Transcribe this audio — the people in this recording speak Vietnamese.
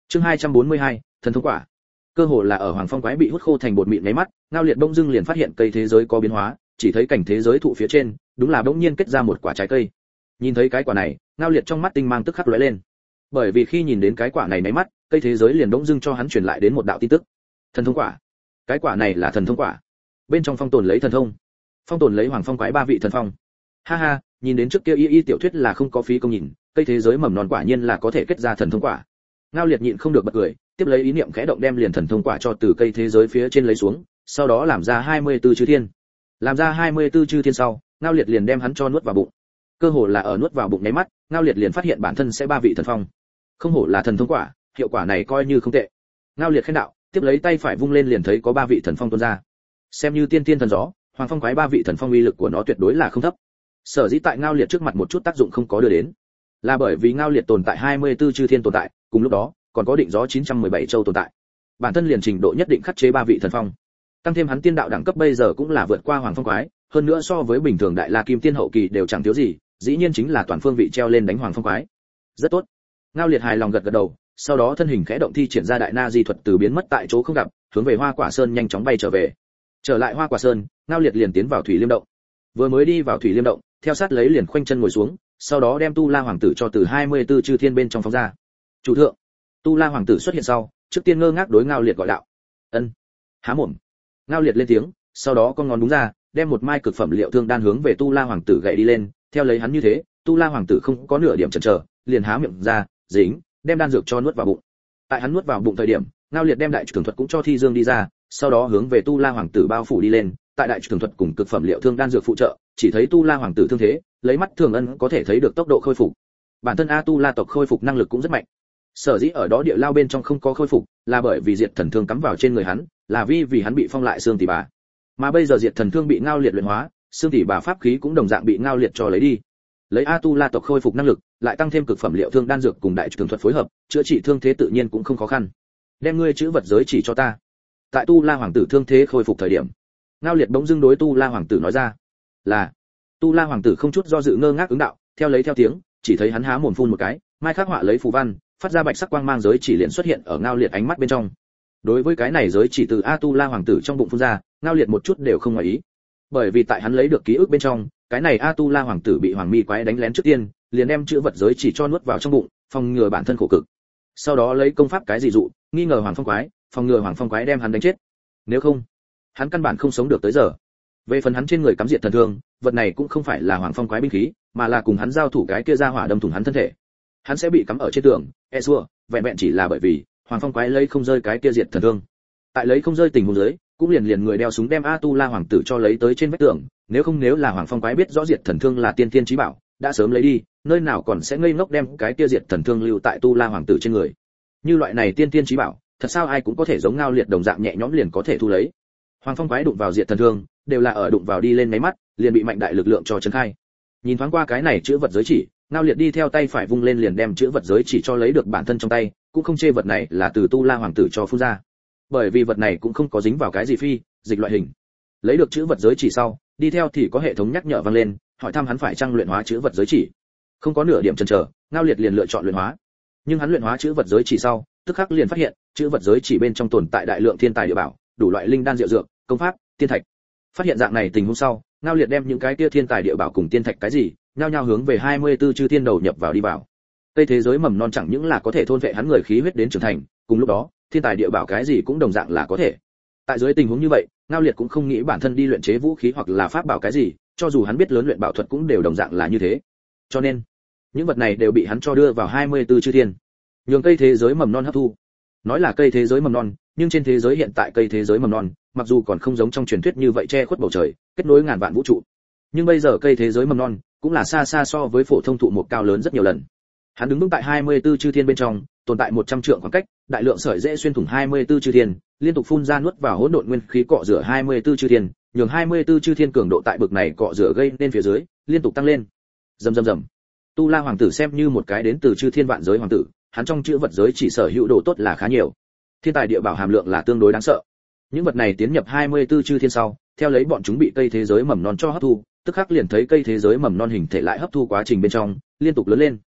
Chương 242, thần thông quả. Cơ hồ là ở Hoàng Phong quái bị hút khô thành bột mịn nháy mắt, Ngao Liệt bỗng dưng liền phát hiện cây thế giới có biến hóa, chỉ thấy cảnh thế giới thụ phía trên, đúng là bỗng nhiên kết ra một quả trái cây. Nhìn thấy cái quả này, Ngao Liệt trong mắt tinh mang tức khắc lóe lên. Bởi vì khi nhìn đến cái quả này nháy mắt, cây thế giới liền bỗng dưng cho hắn truyền lại đến một đạo tin tức. Thần thông quả. Cái quả này là thần thông quả. Bên trong phong tồn lấy thần thông. Phong tồn lấy Hoàng Phong quái 3 vị thần phong. Ha ha, nhìn đến trước kia y tiểu thuyết là không có phí công nhìn, cây thế giới mầm non quả nhiên là có thể kết ra thần thông quả. Ngao Liệt nhịn không được bật cười, tiếp lấy ý niệm khẽ động đem liền thần thông quả cho từ cây thế giới phía trên lấy xuống, sau đó làm ra 24 chư thiên. Làm ra 24 chư thiên sau, Ngao Liệt liền đem hắn cho nuốt vào bụng. Cơ hồ là ở nuốt vào bụng nháy mắt, Ngao Liệt liền phát hiện bản thân sẽ 3 vị thần phong. Không hổ là thần thông quả, hiệu quả này coi như không tệ. Ngao Liệt khen đạo, tiếp lấy tay phải vung lên liền thấy có 3 vị thần phong tuôn ra. Xem như tiên tiên thần gió, Hoàng Phong quái 3 vị thần phong uy lực của nó tuyệt đối là không thấp. Sở dĩ tại Ngao Liệt trước mặt một chút tác dụng không có đưa đến, là bởi vì Ngao Liệt tồn tại 24 chư thiên tồn tại, cùng lúc đó còn có định gió 917 châu tồn tại. Bản thân liền trình độ nhất định khắc chế 3 vị thần phong. Tăng thêm hắn tiên đạo đẳng cấp bây giờ cũng là vượt qua Hoàng Phong quái, hơn nữa so với bình thường đại la kim tiên hậu kỳ đều chẳng thiếu gì, dĩ nhiên chính là toàn phương vị treo lên đánh Hoàng Phong quái. Rất tốt. Ngao Liệt hài lòng gật gật đầu, sau đó thân hình khẽ động thi triển ra đại na di thuật từ biến mất tại chỗ không gặp, hướng về Hoa Quả Sơn nhanh chóng bay trở về. Trở lại Hoa Quả Sơn, Ngao Liệt liền tiến vào Thủy Liêm động. Vừa mới đi vào Thủy Liêm động, theo sát lấy liền khoanh chân ngồi xuống, sau đó đem Tu La hoàng tử cho từ 24 chư thiên bên trong phóng ra. Chủ thượng. Tu La hoàng tử xuất hiện sau, trước tiên ngơ ngác đối Ngao Liệt gọi đạo. Ân. Há mồm. Ngao Liệt lên tiếng, sau đó con ngón đúng ra, đem một mai cực phẩm liệu thương đan hướng về Tu La hoàng tử gậy đi lên, theo lấy hắn như thế, Tu La hoàng tử không có nửa điểm chần chờ, liền há miệng ra, dính, đem đan dược cho nuốt vào bụng. Tại hắn nuốt vào bụng thời điểm, Ngao Liệt đem đại tường thuật cũng cho thi dương đi ra, sau đó hướng về Tu La hoàng tử bao phủ đi lên, tại đại tường thuật cùng cực phẩm liệu thương đan dược phụ trợ, chỉ thấy Tu La hoàng tử thương thế, lấy mắt thường ân có thể thấy được tốc độ khôi phục. Bản thân A Tu La tộc khôi phục năng lực cũng rất mạnh. Sở dĩ ở đó địa lao bên trong không có khôi phục, là bởi vì diệt thần thương cắm vào trên người hắn, là vì hắn bị phong lại xương tỷ bà. Mà bây giờ diệt thần thương bị Ngao Liệt luyện hóa, xương tỷ bà pháp khí cũng đồng dạng bị Ngao Liệt cho lấy đi. Lấy A Tu La tộc khôi phục năng lực, lại tăng thêm cực phẩm liệu thương đan dược cùng đại tường thuật phối hợp, chữa trị thương thế tự nhiên cũng không khó khăn. Đem ngươi chữ vật giới chỉ cho ta. Tại Tu La hoàng tử thương thế khôi phục thời điểm, Ngao Liệt bỗng dưng đối Tu La hoàng tử nói ra. Là. Tu La hoàng tử không chút do dự ngơ ngác ứng đạo, theo tiếng, chỉ thấy hắn há mồm phun một cái, mai khắc họa lấy phù văn, phát ra bạch sắc quang mang giới chỉ liền xuất hiện ở Ngao Liệt ánh mắt bên trong. Đối với cái này giới chỉ từ A Tu La hoàng tử trong bụng phun ra, Ngao Liệt một chút đều không ngoài ý. Bởi vì tại hắn lấy được ký ức bên trong, cái này A Tu La hoàng tử bị Hoàng Mi quái đánh lén trước tiên, liền đem chữ vật giới chỉ cho nuốt vào trong bụng, phòng ngừa bản thân khổ cực. Sau đó lấy công pháp cái gì dụ, nghi ngờ Hoàng Phong quái, phòng ngừa Hoàng Phong quái đem hắn đánh chết. Nếu không, hắn căn bản không sống được tới giờ. Về phần hắn trên người cắm diệt thần thương, vật này cũng không phải là Hoàng Phong quái binh khí, mà là cùng hắn giao thủ cái kia ra hỏa đâm thủng hắn thân thể. Hắn sẽ bị cắm ở trên tường, xua, vẹn vẹn chỉ là bởi vì Hoàng Phong quái lấy không rơi cái kia diệt thần thương. Tại lấy không rơi tình huống dưới, cũng liền người đeo súng đem A Tu La hoàng tử cho lấy tới trên vách tường, nếu là Hoàng Phong quái biết rõ diệt thần thương là tiên tiên chí bảo, đã sớm lấy đi, nơi nào còn sẽ ngây ngốc đem cái kia diệt thần thương lưu tại Tu La hoàng tử trên người. Như loại này tiên tiên chí bảo, thật sao ai cũng có thể giống Ngao Liệt đồng dạng nhẹ nhõm liền có thể thu lấy. Hoàng Phong quái đụng vào diệt thần thương, đều là ở đụng vào đi lên mấy mắt, liền bị mạnh đại lực lượng cho chấn khai. Nhìn thoáng qua cái này chữ vật giới chỉ, Ngao Liệt đi theo tay phải vung lên liền đem chữ vật giới chỉ cho lấy được bản thân trong tay, cũng không chê vật này là từ Tu La hoàng tử cho phun ra. Bởi vì vật này cũng không có dính vào cái gì phi dịch loại hình. Lấy được chữ vật giới chỉ sau, đi theo thì có hệ thống nhắc nhở vang lên, hỏi thăm hắn phải trang luyện hóa chữ vật giới chỉ. Không có nửa điểm chần chờ, Ngao Liệt liền lựa chọn luyện hóa. Nhưng hắn luyện hóa chữ vật giới chỉ sau, tức khắc liền phát hiện, chữ vật giới chỉ bên trong tồn tại đại lượng thiên tài địa bảo, đủ loại linh đan diệu dược, công pháp, tiên thạch. Phát hiện dạng này tình huống sau, Ngao Liệt đem những cái kia thiên tài địa bảo cùng tiên thạch cái gì, nhao nhao hướng về 24 chư thiên đầu nhập vào đi vào. Cây thế giới mầm non chẳng những là có thể thôn vệ hắn người khí huyết đến trưởng thành, cùng lúc đó, thiên tài địa bảo cái gì cũng đồng dạng là có thể. Tại dưới tình huống như vậy, Ngao Liệt cũng không nghĩ bản thân đi luyện chế vũ khí hoặc là pháp bảo cái gì, cho dù hắn biết lớn luyện bảo thuật cũng đều đồng dạng là như thế. Cho nên, những vật này đều bị hắn cho đưa vào 24 chư thiên, nhường cây thế giới mầm non hấp thu. Nói là cây thế giới mầm non, nhưng trên thế giới hiện tại cây thế giới mầm non, mặc dù còn không giống trong truyền thuyết như vậy che khuất bầu trời, kết nối ngàn vạn vũ trụ, nhưng bây giờ cây thế giới mầm non cũng là xa xa so với phổ thông thụ một cao lớn rất nhiều lần. Hắn đứng vững tại 24 chư thiên bên trong, tồn tại 100 trượng khoảng cách, đại lượng sợi dễ xuyên thủng 24 chư thiên, liên tục phun ra nuốt vào hỗn độn nguyên khí cọ rửa 24 chư thiên, nhường 24 chư thiên cường độ tại bực này cọ rửa gây nên phía dưới, liên tục tăng lên. Rầm rầm rầm. Tu La hoàng tử xem như một cái đến từ chư thiên vạn giới hoàng tử, hắn trong chữ vật giới chỉ sở hữu đồ tốt là khá nhiều. Thiên tài địa bảo hàm lượng là tương đối đáng sợ. Những vật này tiến nhập 24 chư thiên sau, theo lấy bọn chúng bị cây thế giới mầm non cho hấp thu, tức khắc liền thấy cây thế giới mầm non hình thể lại hấp thu quá trình bên trong, liên tục lớn lên.